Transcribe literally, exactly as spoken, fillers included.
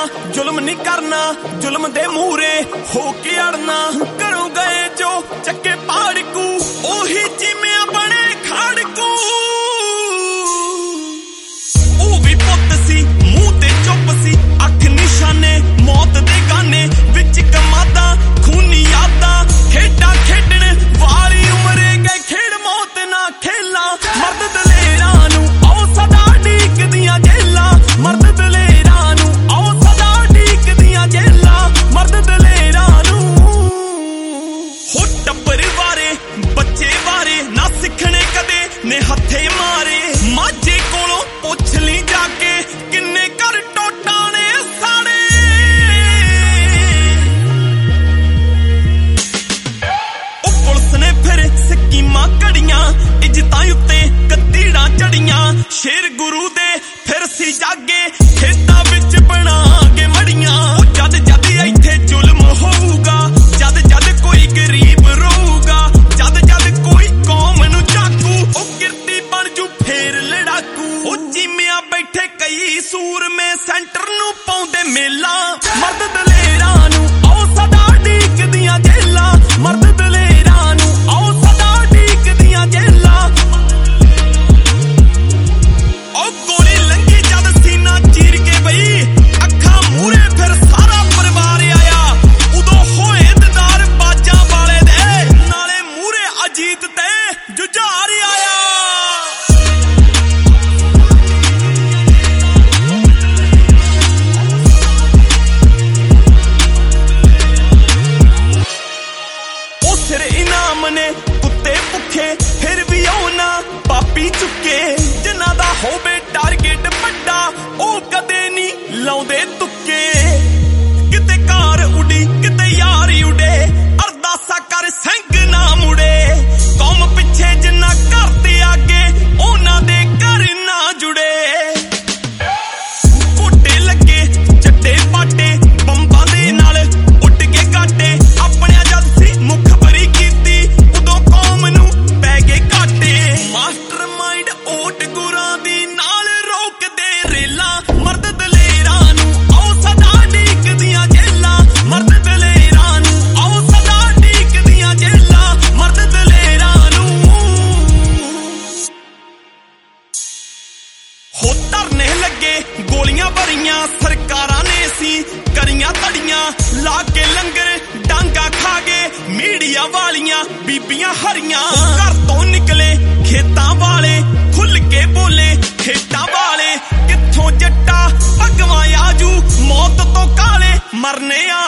जुल्म नहीं करना, जुल्म दे मूरे होके अड़ना। घरों गए जो चक्के पाड़कू, ओही चिमिया बने खाड़कू। ओ भी पुत सी मुंह ते चुप सी, अख निशाने मौत दे गाने विच कमादा खूनी यादा। खेडा खेडण वाली उमरे गए खेड़ मौत ना खेला। मर्द दलेरां नूं आओ सदा ढीकदियां जेलां, मर्द दलेरां नूं आओ सदा ढीकदियां जेलां, मर्द दलेरां नूं। हो टब्बर बारे बच्चे बारे ना सिखने कदे ने हथे मारे। माझे कोलों पुछ ली जाके किन्ने घर टोटा ने साड़े। ओ पुलिस ने फिर स्कीमां कड़ियां, इज्जतां उत्ते कतीड़ां चढ़ियां। शेर गुरु दे फिर सी जागे, खेतां विच बना के मड़ियां। जद जद इत्थे जुल्म होऊगा, जद जद कोई गरीब रोऊगा, जद जद कोई कौम नूं चाकू। ओ किरती बन जू फेर लड़ाकू। ओ जिमिया बैठे कई सूर में सेंटर नूं पाउंदे मेला। मर्द दलेरां नूं आओ सदा ढीकदियां जेलां, मर्द दलेरां नूं आओ सदा ढीकदियां जेलां। ओ गोली लंघी जद सीना चीर के बई, अखां मूहरे फिर सारा परिवार आया। उदों होए दीदार बाजां वाले दे, नाले मूहरे अजीत ते जुझार आया। ओ सिर इनाम ने कुत्ते भुखे फिर भी ओ ना पापी चुके। जिन्हां दा होवे टारगेट वड्डा ओ कदे नहीं लाउंदे तुक्के। किते कार उड़ी किते यार उड़े, अरदासा कर संग ना मुड़े। कौम पिछे जिन्ना घर ते आगे, उन्हां दे घर ना जुड़े। कोटे लगे चट्टे पाटे बंबां दे नाल उड़ के काटे। अपने जद सी मुखबरी कीती, उदों कौम नूं पै गए घाटे। मास्टर माइंड ओट गुरां दी नाल रोक दे रेलां। मर्द दलेरां नूं आओ सदा ढीकदियां जेलां, मर्द दलेरां नूं आओ सदा ढीकदियां जेलां, मर्द दलेरां नूं। हो धरने लगे गोलियां भरियां, सरकारां ने सी करियां तड़ियां। ला के लंगर डांगा खा गए मीडिया वालियां बीबियां हरियां। घर तो निकले खेतां वाले, खुल के बोले खेतां वाले। कित्थों जट्टा भगवां आजू मौत तो काले, मरने